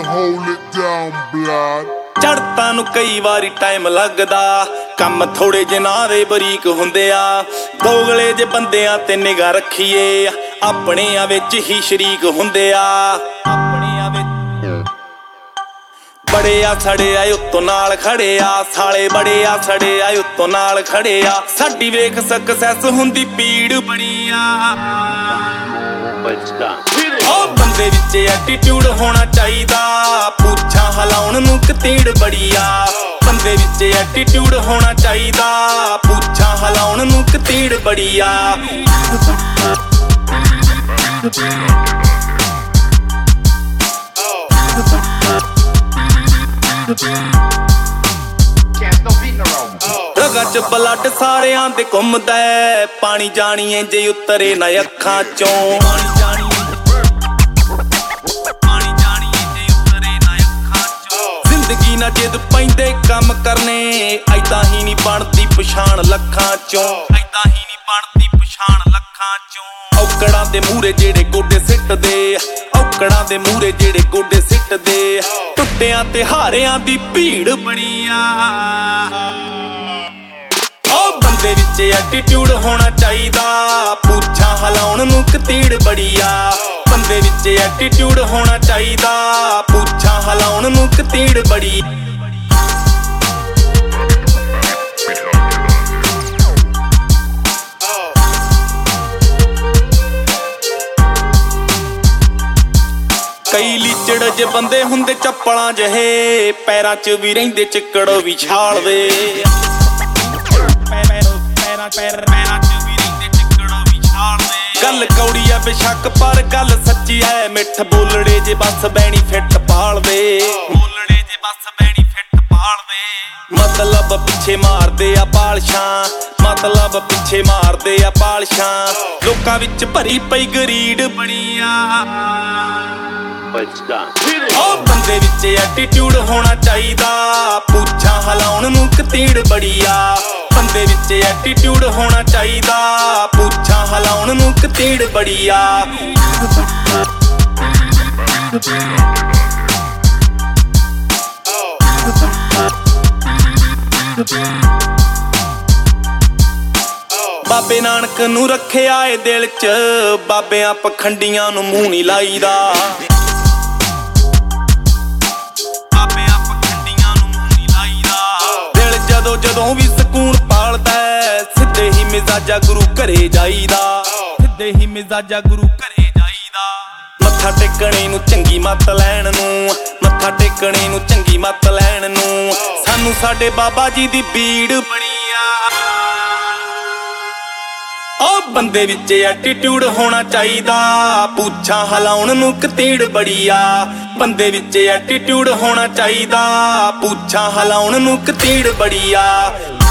hold it down, blood. ਚੜ੍ਹਤਾਂ ਨੂੰ ਕਈ ਵਾਰੀ ਟਾਈਮ ਲੱਗਦਾ, ਕੰਮ ਥੋੜੇ ਜਿਨ੍ਹਾਂ ਦੇ ਬਰੀਕ ਹੁੰਦੇ ਆ। ਦੋਗਲੇ ਜੇ ਬੰਦਿਆਂ ਤੇ ਨਿਗਾਹ ਰੱਖੀਏ, ਆਪਣਿਆਂ ਵਿੱਚ ਹੀ ਸ਼ਰੀਕ ਹੁੰਦੇ ਆ। ਆਪਣਿਆਂ ਵਿੱਚ ਬੜੇ ਆ ਸੜੇ ਆ ਉੱਤੋਂ ਨਾਲ ਖੜੇ ਆ, ਸਾਲੇ ਬੜੇ ਆ ਸੜੇ ਆ ਉੱਤੋਂ ਨਾਲ ਖੜੇ ਆ। ਸਾਡੀ ਵੇਖ ਸਕਸੈਸ ਹੁੰਦੀ ਪੀੜ ਬਣੀ ਆ। ਉਹ ਬੰਦੇ ਵਿੱਚ ਐਟੀਟਿਊਡ ਹੋਣਾ ਚਾਹੀਦਾ, ਪੁੱਛਾਂ ਹਿਲਾਉਣ ਨੂੰ ਕਤੀੜ ਬੜੀ ਆ। ਬੰਦੇ ਵਿੱਚ ਐਟੀਟਿਊਡ ਹੋਣਾ ਚਾਹੀਦਾ, ਪੁੱਛਾਂ ਹਿਲਾਉਣ ਨੂੰ ਕਤੀੜ ਬੜੀ ਆ। ਰਗਾਂ 'ਚ ਬਲੱਡ ਸਾਰਿਆਂ ਦੇ ਘੁੰਮਦਾ, ਪਾਣੀ ਜਾਣੀਏ ਜੇ ਉਤਰੇ ਨਾ ਅੱਖਾਂ ਚੋਂ। ਜ਼ਿੰਦਗੀ ਨਾ ਜਿੱਦ ਪੈਂਦੇ ਕੰਮ ਕਰਨੇ, ਐਦਾਂ ਹੀ ਨਹੀਂ ਬਣਦੀ ਪਛਾਣ ਲੱਖਾਂ ਚੋਂ। ਐਦਾਂ ਹੀ ਨਹੀਂ ਬਣਦੀ ਪਛਾਣ ਲੱਖਾਂ ਚੋਂ। ਔਕੜਾਂ ਦੇ ਮੂਹਰੇ ਜਿਹੜੇ ਗੋਡੇ ਸਿੱਟਦੇ, ਔਕੜਾਂ ਦੇ ਮੂਹਰੇ ਜਿਹੜੇ ਗੋਡੇ ਸਿੱਟਦੇ। ਟੁੱਟਿਆਂ ਤੇ ਹਾਰਿਆਂ ਦੀ ਭੀੜ ਬਣੀ ਆ। ਉਹ ਬੰਦੇ ਵਿੱਚ ਐਟੀਟਿਊਡ ਹੋਣਾ ਚਾਹੀਦਾ, ਪੁੱਛਾਂ ਹਿਲਾਉਣ ਨੂੰ ਕਤੀੜ ਬੜੀ ਆ। ਬੰਦੇ ਵਿੱਚ ਐਟੀਟਿਊਡ ਹੋਣਾ ਚਾਹੀਦਾ, ਪੁੱਛਾਂ ਹਿਲਾਉਣ ਨੂੰ ਕਤੀੜ ਬੜੀ। ਕਈ ਲੀਚੜ ਜੇ ਬੰਦੇ ਹੁੰਦੇ ਚੱਪਲਾਂ ਜਿਹੇ, ਪੈਰਾਂ 'ਚ ਵੀ ਰਹਿੰਦੇ ਚਿੱਕੜ ਵਿਛਾਲ ਵੇ। ਗੱਲ ਕੌੜੀ ਆ ਬੇਸ਼ੱਕ ਪਰ ਗੱਲ ਸੱਚੀ ਐ, ਮਿੱਠ ਬੋਲੜੇ ਜੇ ਬਸ ਬੈਨੀਫਿਟ ਪਾਲਦੇ। ਬੋਲੜੇ ਜੇ ਬਸ ਬੈਨੀਫਿਟ ਪਾਲਦੇ। ਮਤਲਬ ਪਿੱਛੇ ਮਾਰਦੇ ਆ ਪਾਲਸ਼ਾਂ, ਮਤਲਬ ਪਿੱਛੇ ਮਾਰਦੇ ਆ ਪਾਲਸ਼ਾਂ। ਲੋਕਾਂ ਵਿੱਚ ਭਰੀ ਪਈ ਗਰੀਡ ਬਣੀ ਆ। ਉਹ ਬੰਦੇ ਵਿੱਚ ਐਟੀਟਿਊਡ ਹੋਣਾ ਚਾਹੀਦਾ, ਪੁੱਛਾਂ ਹਿਲਾਉਣ ਨੂੰ ਕਤੀੜ ਬੜੀ ਆ। ਬੰਦੇ ਵਿੱਚ ਐਟੀਟਿਊਡ ਹੋਣਾ ਚਾਹੀਦਾ, ਪੁੱਛਾਂ ਹਿਲਾਉਣ ਨੂੰ ਕਤੀੜ ਬੜੀ ਆ। ਬਾਬੇ ਨਾਨਕ ਨੂੰ ਰੱਖਿਆ ਏ ਦਿਲ 'ਚ, ਬਾਬਿਆਂ ਪਖੰਡੀਆਂ ਨੂੰ ਮੂੰਹ ਨਹੀਂ ਲਾਈਦਾ। ਜਦੋਂ ਵੀ ਸਕੂਨ ਪਾਲਦਾ, ਸਿੱਧੇ ਹੀ ਮਿਜ਼ਾਜਾ ਗੁਰੂ ਘਰੇ ਜਾਈਦਾ। ਸਿੱਧੇ ਹੀ ਮਿਜ਼ਾਜਾ ਗੁਰੂ ਘਰੇ ਜਾਈਦਾ। ਮੱਥਾ ਟੇਕਣੇ ਨੂੰ ਚੰਗੀ ਮੱਤ ਲੈਣ ਨੂੰ, ਮੱਥਾ ਟੇਕਣੇ ਨੂੰ ਚੰਗੀ ਮੱਤ ਲੈਣ ਨੂੰ। ਸਾਨੂੰ ਸਾਡੇ ਬਾਬਾ ਜੀ ਦੀ ਬੀੜ ਬਣੀ ਆ। ਉਹ ਬੰਦੇ ਵਿੱਚ ਐਟੀਟਿਊਡ ਹੋਣਾ ਚਾਹੀਦਾ, ਪੁੱਛਾਂ ਹਿਲਾਉਣ ਨੂੰ ਕਤੀੜ ਬੜੀ ਆ। ਬੰਦੇ ਵਿੱਚ ਐਟੀਟਿਊਡ ਹੋਣਾ ਚਾਹੀਦਾ, ਪੁੱਛਾਂ ਹਿਲਾਉਣ ਨੂੰ ਕਤੀੜ ਬੜੀ ਆ।